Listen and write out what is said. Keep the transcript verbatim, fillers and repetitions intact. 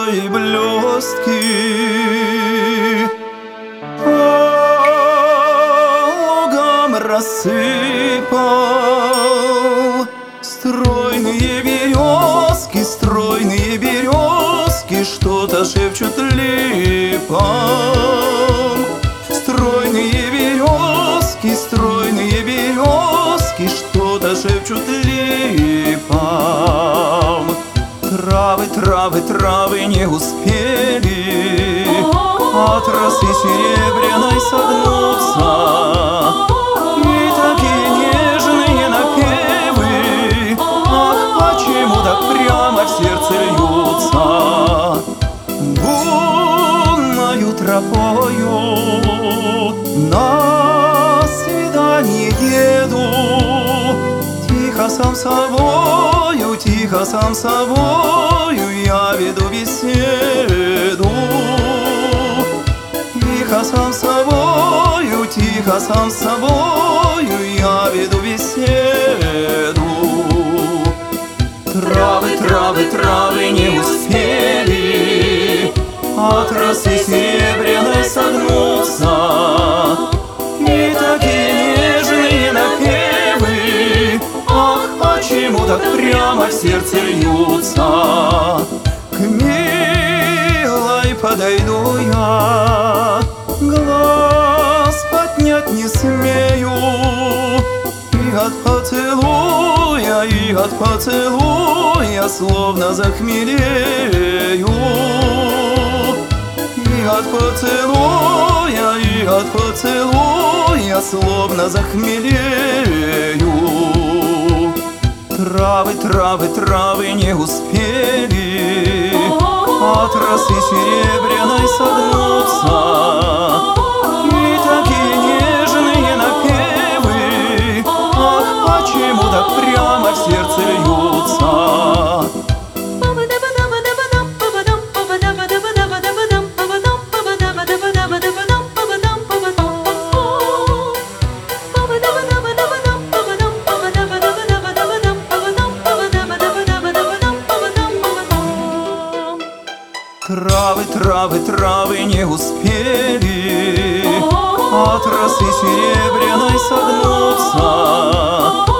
твои блестки по лугам рассыпал. Стройные березки, стройные березки что-то шепчут липам. Стройные березки, стройные березки что-то шепчут липам. Травы, травы, травы не успели от росы серебряной согнуться. И такие нежные напевы, ах, почему так прямо в сердце льются. Лунною тропою на свидание еду, тихо сам собою, тихо сам собою я веду беседу. Тихо сам собою, тихо сам собою я веду беседу. Травы, травы, травы не успели от росы серебряной согнуться. И такие нежные напевы, ах, почему так прямо в сердце льются. К милой подойду я, глаз поднять не смею. И от поцелуя, и от поцелуя словно захмелею. И от поцелуя, и от поцелуя словно захмелею. Травы, травы, травы не успели от росы серебряной согнуться. И такие нежные напевы, ах, почему так прямо в сердце льются. Травы, травы, травы не успели от росы серебряной согнуться.